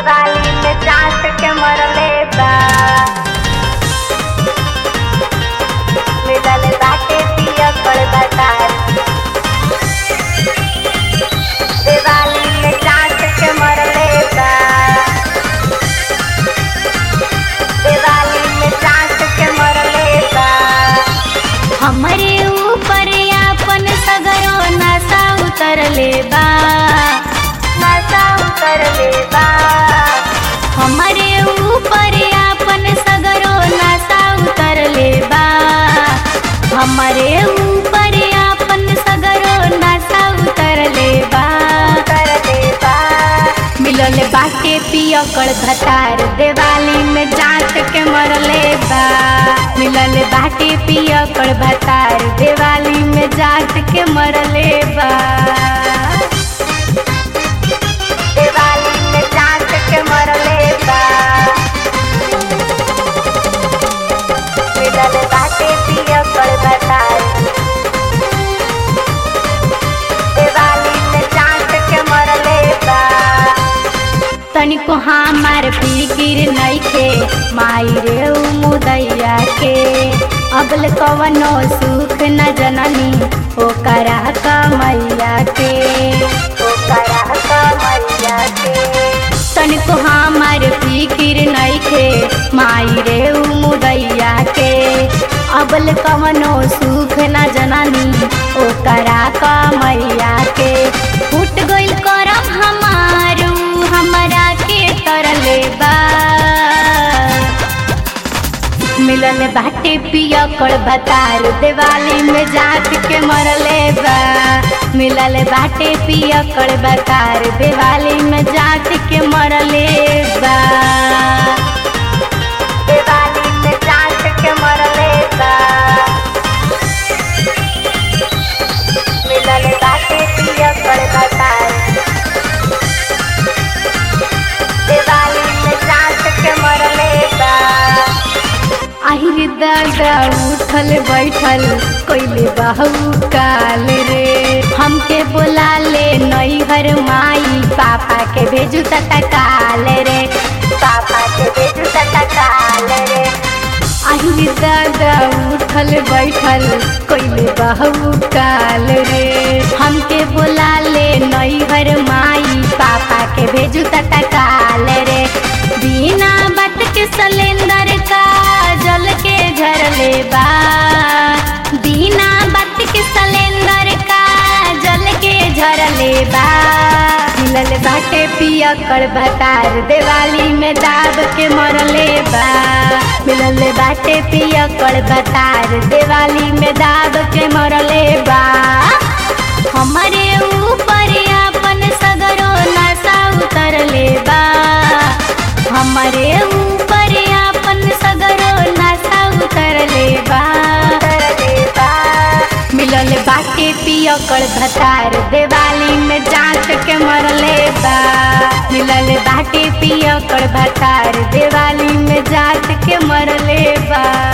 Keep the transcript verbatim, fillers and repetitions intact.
दिवाली में चाट के मरले बा। मिलल बाटे पियकड़ बतार। दिवाली में चाट के मरले बा। दिवाली में चाट के मरले बा। हमरे ऊपर आपन सगरो नशा उतरले बा। नशा उतरले बा। हमरे ऊपर आपन सगरो नशा उतरले बा। हमरे ऊपर आपन सगरो नशा उतरले बा। उतरले बा। मिलल बाटे पियकड़ भतार। दिवाली में जात के मरले बा। मिलल बाटे पियकड़ भतार। दिवाली में जात के मरले बा। दिवाली में चाट के मरले बा। मिलल बाटे पियकड़ बतार। दिवाली में चाट के मरले बा। तनिको हमार फिकिर नइखे माई रे उ मुदैया के। अबल कवनो सुख न जननी ओकरा कमैया के। ओकरा कमैया के। तनिको हमार फिकिर नइखे माई रे उ मुदैया के। अबल कवनो सुख न जननी ओकरा कमैया के। फूट गइल करम हमार उ हमरा के तरले बा। मिलल बाटे पियकड़ भतार। दिवाली में जात के मरले बा। मिलल बाटे पियकड़ भतार। दिवाली में जात के मरले बा। दिवाली में चाट के मरले बा। मिलल बाटे पियकड़ बतार। दिवाली में चाट के मरले बा। आहिर दादा उठल बैठल कोइले बाहू काल रे। हमके बोला ले नैहर माई पापा के भेजू तत्काल रे। पापा के भेजू तत्काल रे। आहिर दादा उठल बैठल कोइले बाहू काल रे। हमके बोला ले नैहर माई पापा के भेजू तत्काल रे। बिना बात के सिलेंडर का जल के झरले बा। बिना बात के सिलेंडर का जल के झरले बा। मिलल बाटे पियकड़ भतार। दिवाली में दाब के मरले बा। मिलल बाटे पियकड़ भतार। दिवाली में दाब के मरले बा। हमरे ऊपर आपन सगरो नशा उतरले बा। हमरे ऊपर आपन सगरो नशा उतरले बा। उतरले बा। मिलल बाटे पियकड़ भतार। दिवाली में जात के मरले बा। मिलल बाटे पियकड़ भतार। दिवाली में जात के मरले बा।